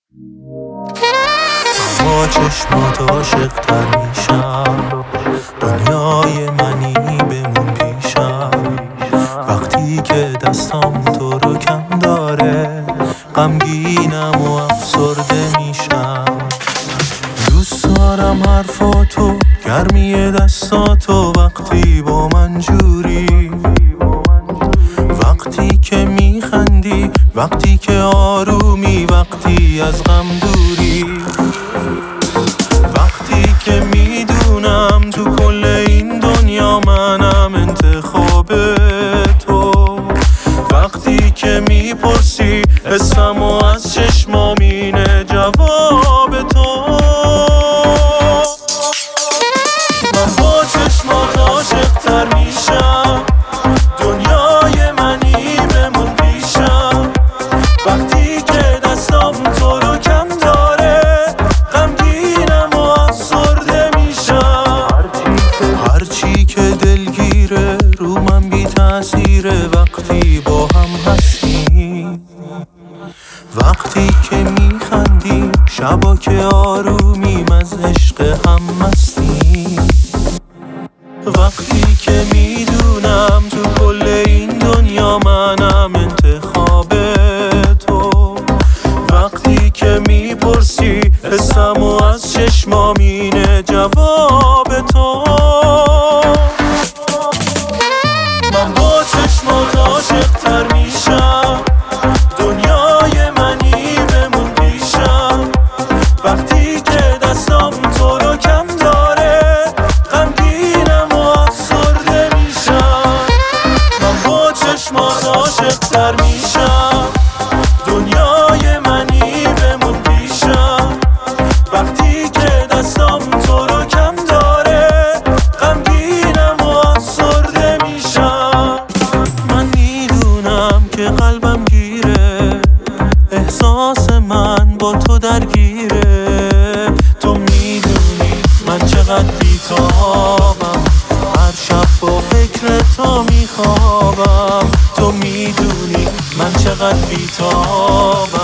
با چشمات عاشق تر میشم، دنیای منی بمون پیشم. وقتی که دستام تو رو کم داره، غمگینم و افسرده میشم. دوست دارم حرفاتو، گرمی دستاتو، وقتی با من جوری، وقتی که میخندی، وقتی که آرومی، وقتی از غم دوری، وقتی که میدونم تو کل این دنیا منم انتخاب تو، وقتی که میپرسی اسمم و از چشمام اینه جواب تو. من با چشمات عاشق تر میشم، دنیای منی بمون پیشم. وقتی که دستام تو رو کم داره، غمگینم و افسرده میشم. هرچی که دلگیره رو من بی تأثیره، وقتی با هم هستیم، وقتی که میخندیم، شبا که آرومیم، از عشق هم مستیم. وقتی که میدونم تو کل این دنیا منم انتخاب تو، وقتی که میپرسی اسمم و از چشمام اینه جواب تو. من با چشمات عاشق تر میشم، دنیای منی بمون پیشم. وقتی که دستام تو رو کم داره، غمگینم و افسرده میشم. من با چشمات عاشق تر میشم، دنیای منی بمون پیشم. وقتی که دستام تو رو کم داره، غمگینم و افسرده میشم. من میدونم که قلبم گیره، احساس من با تو درگیره. تو میدونی من چقدر بی‌تابم، هر شب با فکر تو میخوابم. تو میدونی من چقدر بی‌تابم،